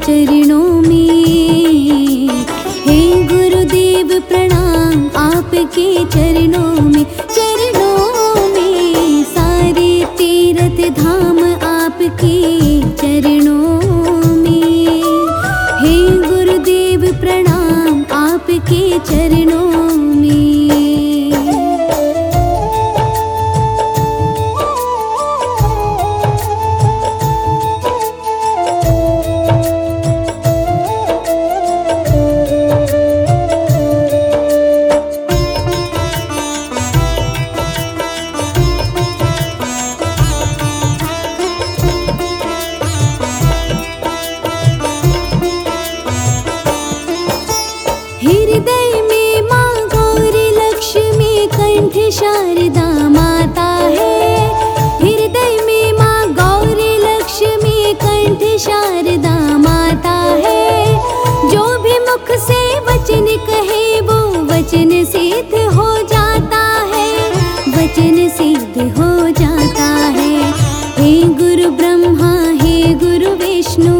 चरणों में। हे गुरुदेव प्रणाम आपके चरणों में, चरणों में। सारे तीर्थ धाम आपके चरणों में। हे गुरुदेव प्रणाम आपके चरणों में। हृदय में माँ गौरी लक्ष्मी कंठ शारदा माता है। हृदय में माँ गौरी लक्ष्मी कंठ शारदा माता है। जो भी मुख से वचन कहे वो वचन सिद्ध हो जाता है, वचन सिद्ध हो जाता है। हे गुरु ब्रह्मा हे गुरु विष्णु,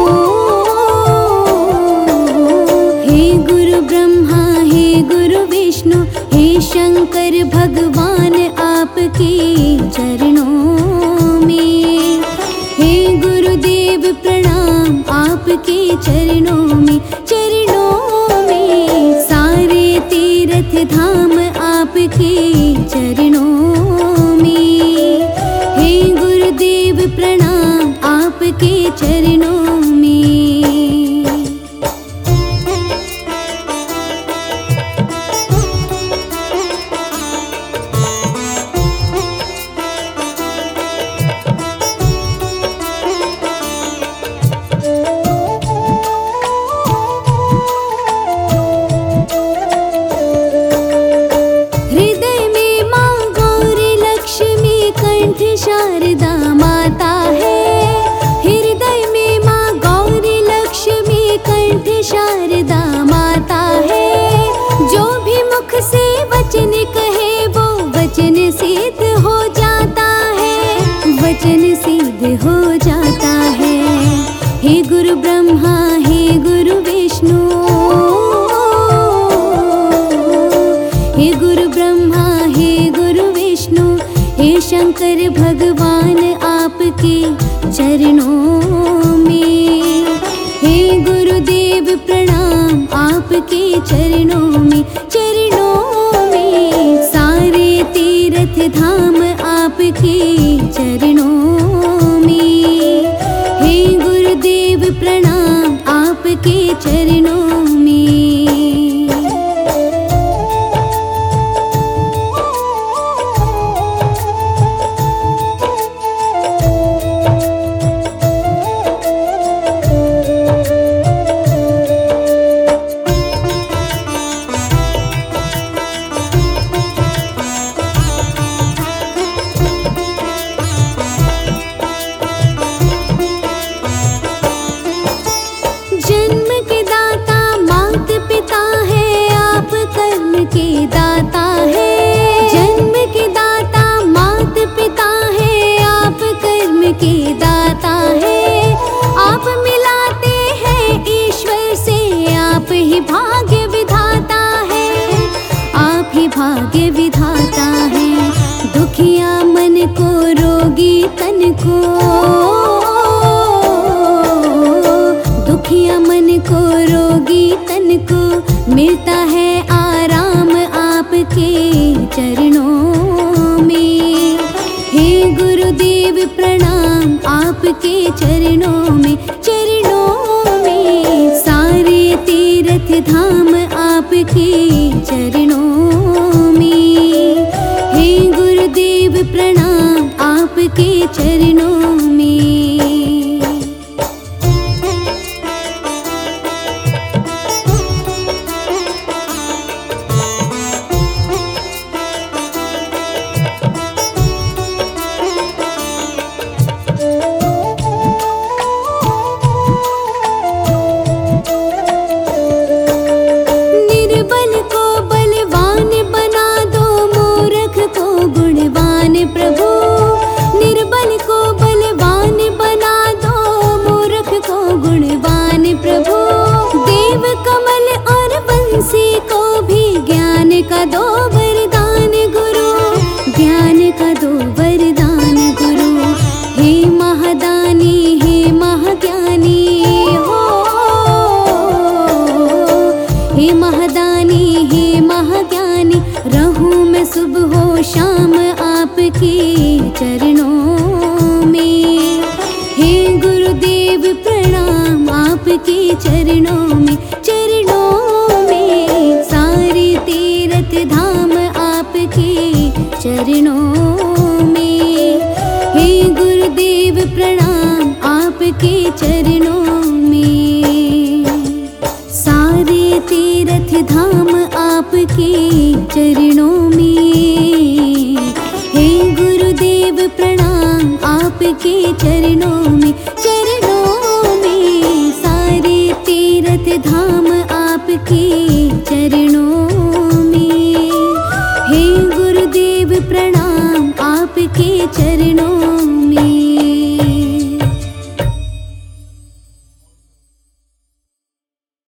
हे शंकर भगवान आपके चरणों में। हे गुरुदेव प्रणाम आपके चरणों में, चरणों में। सारे तीर्थ धाम आपके चरणों में। हे गुरुदेव प्रणाम आपके चरणों में। शारदा माता है। हृदय में माँ गौरी लक्ष्मी कंठ शारदा माता है। जो भी मुख से वचन कहे वो वचन सिद्ध हो जाता है, वचन सिद्ध हो जाता है। हे गुरु ब्रह्मा हे गुरु विष्णु, हे गुरु ब्रह्मा हे गुरु विष्णु। हे शंकर भगवान आपके चरणों में। हे गुरुदेव प्रणाम आपके चरणों में, चरणों में। सारे तीर्थ धाम आपके चरणों में। हे गुरुदेव प्रणाम आपके चरणों में। के दाता है, जन्म के दाता मात पिता है, आप कर्म के दाता है। आप मिलाते हैं ईश्वर से, आप ही भाग्य विधाता है, आप ही भाग्य विधाता है। दुखिया मन को रोगी तन को, दुखिया मन को रोगी तन को मिलता है आराम आपके चरणों में। हे गुरुदेव प्रणाम आपके चरणों में, चरणों में। सारे तीर्थ धाम आपके चरणों में। हे गुरुदेव प्रणाम आपके चरणों में। प्रभु निर्बल को श्याम आपके चरणों में। हे गुरुदेव प्रणाम आपके चरणों में, चरणों में। सारे तीर्थ धाम आपके चरणों में। हे गुरुदेव प्रणाम आपके चरणों में। सारे तीर्थ धाम आपके चरणों में। हे गुरुदेव प्रणाम आपके चरणों में, चरणों में। सारे तीर्थ धाम आपके चरणों में। हे गुरुदेव प्रणाम आपके चरणों